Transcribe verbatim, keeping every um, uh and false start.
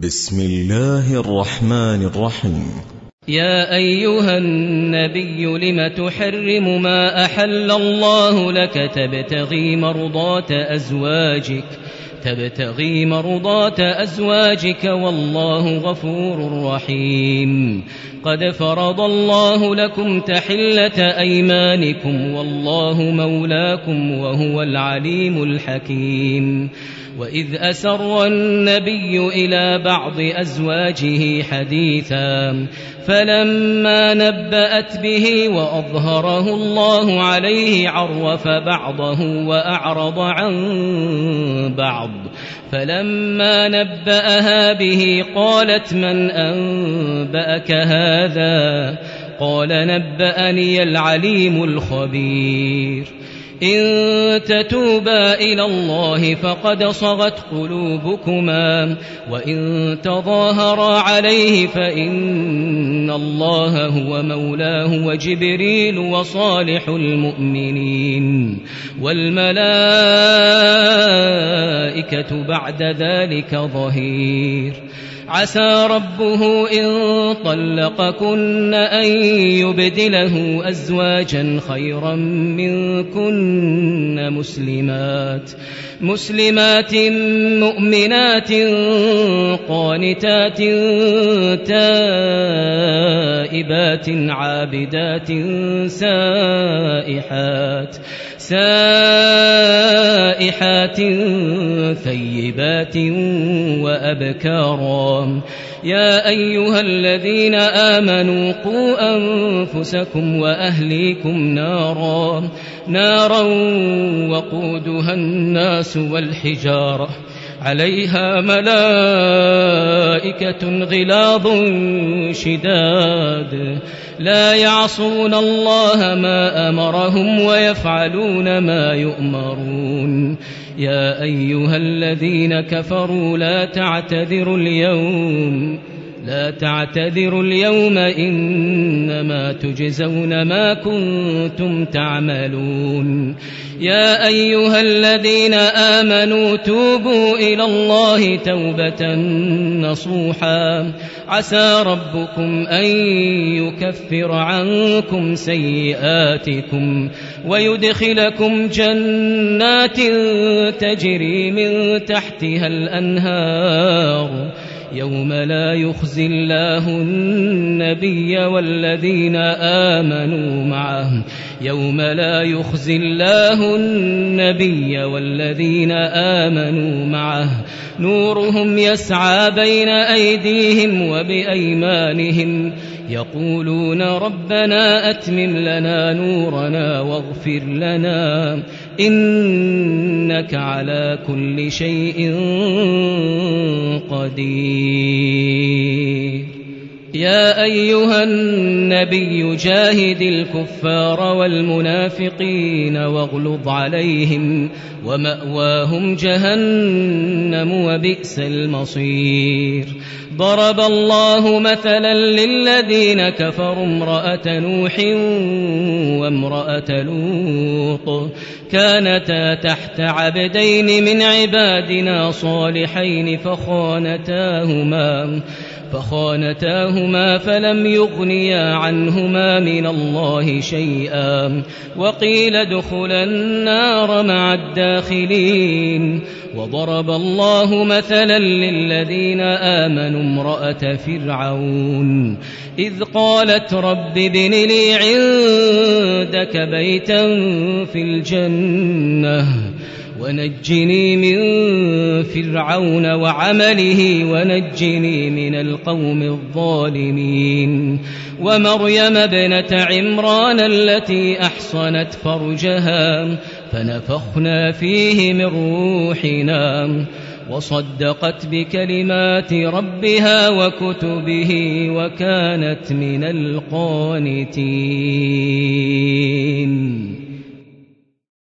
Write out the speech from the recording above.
بسم الله الرحمن الرحيم. يا أيها النبي لم تحرم ما أحل الله لك تبتغي مرضات أزواجك تبتغي مرضات أزواجك والله غفور رحيم. قد فرض الله لكم تحلة أيمانكم والله مولاكم وهو العليم الحكيم. وإذ أسر النبي إلى بعض أزواجه حديثا فلما نبأت به وأظهره الله عليه عرف بعضه وأعرض عن بعض. فلما نبأها به قالت من أنبأك هذا؟ قال نبأني العليم الخبير. إن تتوبا إلى الله فقد صغت قلوبكما وإن تظاهرا عليه فإن الله هو مولاه وجبريل وصالح المؤمنين والملائكة بعد ذلك ظهير. عسى ربه إن طلقكن أن يبدله أزواجا خيرا منكن مسلمات مسلمات مؤمنات قانتات تائبات عابدات سائحات سائحات ثيبات وأبكارا. يا أيها الذين آمنوا قوا أنفسكم وأهليكم نارا نارا وقودها الناس والحجارة عليها ملائكة غلاظ شداد لا يعصون الله ما أمرهم ويفعلون ما يؤمرون. يا أيها الذين كفروا لا تعتذروا اليوم لا تعتذروا اليوم إنما تجزون ما كنتم تعملون. يا أيها الذين آمنوا توبوا إلى الله توبة نصوحا عسى ربكم أن يكفر عنكم سيئاتكم ويدخلكم جنات تجري من تحتها الأنهار يوم لا يخزي الله النبي والذين آمنوا معه يوم لا يخزي الله النبي والذين آمنوا معه نورهم يسعى بين أيديهم وبأيمانهم يقولون ربنا أتمم لنا نورنا واغفر لنا إنك على كل شيء قدير. يا أيها النبي جاهد الكفار والمنافقين واغلظ عليهم ومأواهم جهنم وبئس المصير. ضرب الله مثلا للذين كفروا امرأة نوح وامرأة لوط كانتا تحت عبدين من عبادنا صالحين فخانتاهما فخانتاهما فلم يغنيا عنهما من الله شيئا وقيل ادخلا النار مع الداخلين. وضرب الله مثلا للذين آمنوا امرأة فرعون إذ قالت رب ابن لي عندك بيتا في الجنة ونجني من فرعون وعمله ونجني من القوم الظالمين. ومريم ابنة عمران التي أحصنت فرجها فنفخنا فيه من روحنا وصدقت بكلمات ربها وكتبه وكانت من القانتين.